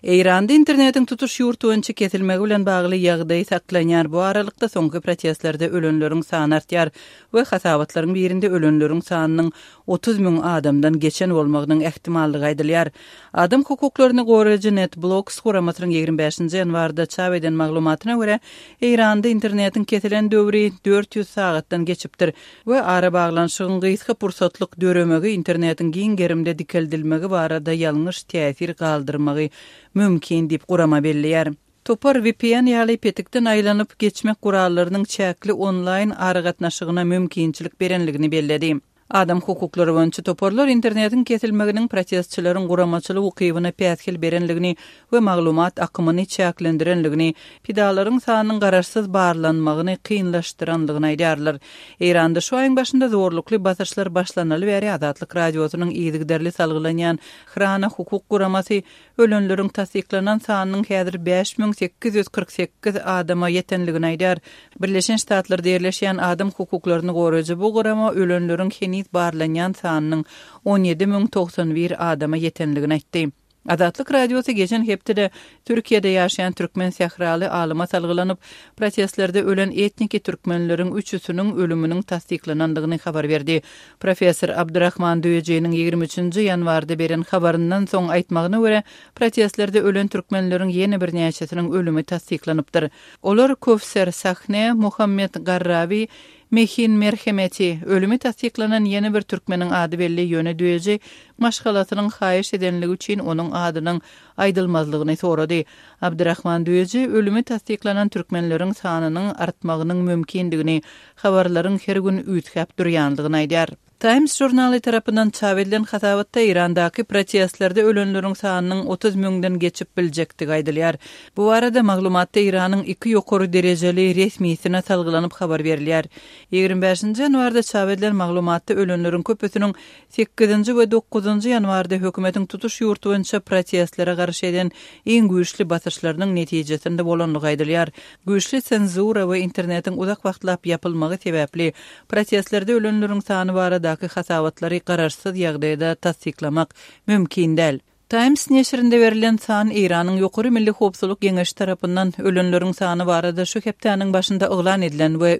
Eýranda internetin tutuş ýurtuwynça kesilmegi bilen bagly ýagdaý saklanýar. Bu aralykda soňky protestlerde ölenleriň sany artýar we hasabatlaryň birinde ölenleriň sanynyň 30 000 adamdan geçen bolmagynyň ähtimallygy aýdylýar. Adam hukuklaryny goraýjy NetBlocks guramatynyň 25-nji ýanwarda çap eden maglumatyna görä, Eýranda internetin kesilen döwri 400 sagatdan geçipdir we ara baglanşygyň gysga pursatlyk döremegi internetin giň gerimde dikeldilmegi barada ýalňyş täsir galdyrmagy mümkin dip gurama belliýär. Topar VPN ýaly petikden aýlanyp geçmek gurallarynyň çäkli online aragatnaşygyna mümkinçilik berenligini belledi. Adam hukuklary boýunça toparlar internetin kesilmeginiň protestçilerin guramaçylyk ukybyna pätkil berenligini we maglumat akymyny çäklendirenligini, pidalaryň sanynyň gararsyz barlanmagyny kynlaşdyranlygyny aýdýarlar. Eýranda şu aýyň başynda zorlukly basyşlar başlanaly bäri Azatlyk radiosynyň ýygyderli salgylanýan Hrana hukuk guramasy ölenleriň tasdiklanan sanynyň häzir 5848 adama ýetenligini aýdýar. Birleşen Ştatlarda ýerleşýän adam hukuklaryny goraýjy bu gurama ölenleriň barlanyan sanynyň 17.091 adama ýetenligini aýtdy. Azatlyk radiosy geçen hepde Türkiýede ýaşaýan türkmen sähraly alyma salgylanyp, protestlerde ölen etniki türkmenleriň 3-üsiniň ölüminiň tasdiklanandygyny habar berdi. Professor Abdurrahman Döýejiň 23-nji ýanwarda beren habaryndan soň aýtmagyna görä, protestlerde ölen türkmenleriň ýene bir näçesiniň ölümi tasdiklanypdyr. Olar Kowser Sahne, Muhammed Garrawi, Mehin Merhemeti, ölümi tasdiklanan yeni bir türkmenin adı belli ýöne Döýeji maşgalatynyň haýyş edenligi üçin onuň adynyň aýdylmazlygyny sorady. Abdurrahman Döýeji ölümi tasdiklanan türkmenleriň sanynyň artmagynyň mümkindigini, habarlaryň her gün üýtgäp durýanlygyny aýdýar. Times jurnaly tarapyndan çap edilen hasabatda Irandaky protestlerde ölenleriň sanynyň 30 000-den geçip biljekdigi aýdylýar. Bu arada maglumatda Iranyň 2 ýokary derejeli resmiýetine salgylanyp habar berilýär. 25-nji ýanwarda çap edilen maglumatda ölenleriň köpüsiniň 8-nji we 9-njy ýanwarda hökümetiň tutuş ýurtu boýunça protestlere garşy eden iň güýçli basyşlarynyň netijesinde bolanlygy aýdylýar. Güýçli senzura we internetin uzak wagtlap ýapylmagy sebäpli protestlerde ölenleriň sany barada hasabatlary gararsyz ýagdaýda tasdiklamak mümkin däl. Times neşrinde verilen san Iranyň ýokary milli howpsuzlyk geňeşi tarapyndan ölenleriň sany barada şu hepdeniň başynda oglan edilen we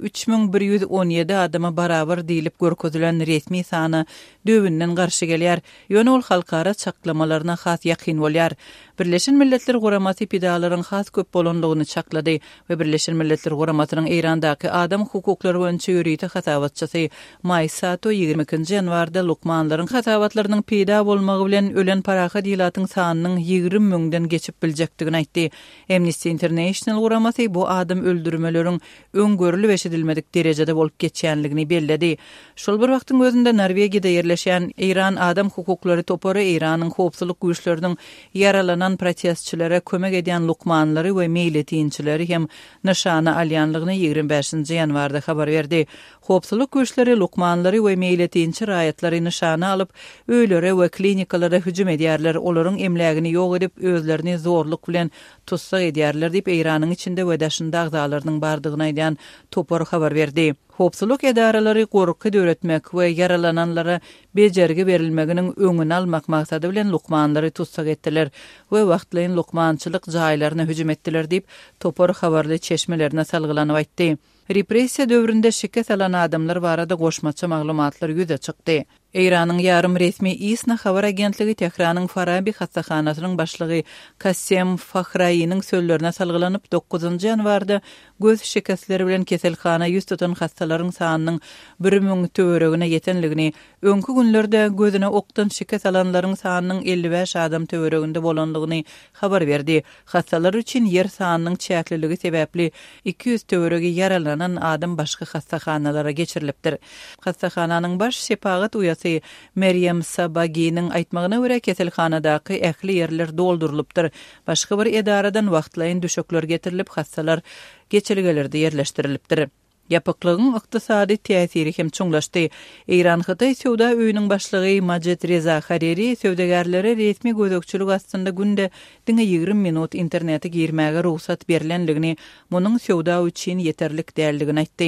3117 adama barabar diýilip görkezilen resmi sany döwünden garşy gelýär. Ýöne ol halkara çaklamalarına has ýakyn bolýar. Birleşen Milletler Guramasy pidalaryň has köp bolanlygyny çaklady we Birleşen Milletler Guramasynyň Eýrandaky adam hukuklary boýunça ýürüýte hasabatçysy Maysato 22-nji ýanwarda lukmanlaryň hasabatlarynyň pida bolmagy bilen ölen paraha diýilatyň sanynyň 20 000-den geçip biljekdigini aýtdy. Amnesty International Guramasy bu adam öldürmeleriň öňgörüli beşedilmedik derejede bolup geçýänligini belledi. Şol bir wagtyň özünde Norwegiýada ýerleşýän Iran adam hukuklary topary Iranyň howpsuzlyk güýçleriniň yaralanan protestçilere kömek edýän lukmanlary we meýletçileri hem nişana alýanlygyny 25-nji ýanwarda habar berdi. Howpsuzlyk güýçleri lukmanlary we meýletçi raýatlary nişana alyp, öýlere we klinikalara hüjüm edýärler, olaryň emlägini ýok edip özlerini zorluk bilen tutsak edýärler diýip Iranyň içinde we daşynda agzalarynyň bardygyny aýdan topar habar berdi. Howpsuzlyk edaralary gorky döretmek we yaralananlara bejergi berilmeginiň öňüni almak maksady bilen lukmanlary tutsak etdiler we wagtlaýyn lukmançylyk jaýlaryna hüjüm etdiler diýip topar habarly çeşmelerine salgylanyp aýtdy. Repressiýa döwründe şeket alan adamlar barada goşmaça maglumatlar ýüze çykdy. Eýranyň ýarym resmi ISNA habar agentligi Tehranyň Farabi hastakanasynyň başlygy Kassem Fahrayiynyň sözlerine salgylanyp 9-njy ýanwarda göz şeketleri bilen keselhana ýüz tutan hastalaryň sanynyň 1000 töweregine ýetenligini, öňkü günlerde gözüne okdan şeket alanlaryň sanynyň 55 adam töwereginde bolanlygyny habar berdi. Hastalar üçin ýer sanynyň çäkliligi sebäpli 200 töweregi yaralanan adam başga hastakanalara geçirilipdir. Hastakananyň baş şepagat uýasy Meryem Sabagi'nin aýtmagyna görä keselhanadaky ähli ýerler doldurylypdyr. Başga bir edaradan wagtlaýyn düşekler getirilip hastalar geçirgelerde ýerleşdirilipdir. Ýapyklygyň ykdysady täsiri hem çoňlaşdy. Eýran Hytaý sowda öýüniň başlygy Majid Reza Hariri sowdagarlary resmi gözükçülük astynda günde 20 minut internete girmäge ruhsat berilenligini, munyň sowda üçin ýeterlik däldigini aýtdy.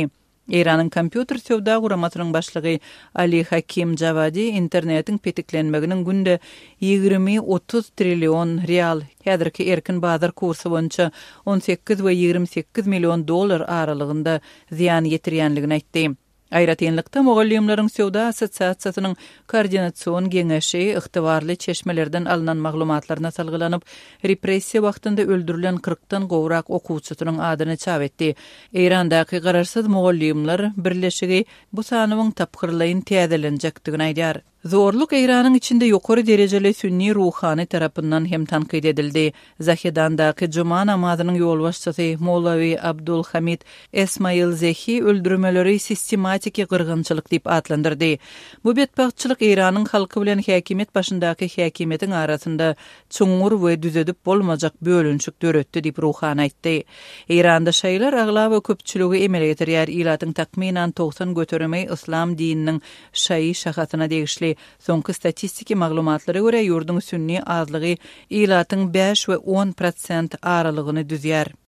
İran'ın kompüter sövda guramatynyň başlygy Ali Hakim Javadi internetiň petiklenmeginiň günde 20-30 trillion real häzirki erkin bazar kursy boýunça 18 we 28 million dollar aralygynda ziýan ýetirýänligini aýtdy. Aýratynlykda Mogallimlaryň Sowda Assosiasiýasynyň koordinasiýon geňeşi ygtybarly çeşmelerden alynan maglumatlaryna salgylanyp, repressiýa wagtynda öldürilen 40-dan gowrak okuwçysynyň adyny çap etdi. Erandaky gararsyz Mogallimlar birleşigi bu sanyň tapkyrlaryň täzelenjekdigini aýdýar. Zorluk Iranyň içinde ýokary derejeli sünni ruhany tarapyndan hem tankyd edildi. Zahidandaky juma namazynyň ýolbaşçysy Molawi Abdul Hamid Esmail Zehi öldürmeleri sistematik gyrgynçylyk diýip atlandyrdy. Bu betbagtçylyk Iranyň halky bilen häkimet başyndaky häkimetiň arasynda çuňur we düzedip bolmajak bölünçük döretdi diýip ruhany aýtdy. Iranda şaýlar agla we köpçüligi emele getirýär. Ilatyň takminan 90 göterme islam dininiň şaý şahatyna degişli soňky statistiki maglumatlara görä ýurdun sünni azlygy ilatyň 5 we 10% aralygyny düzýär.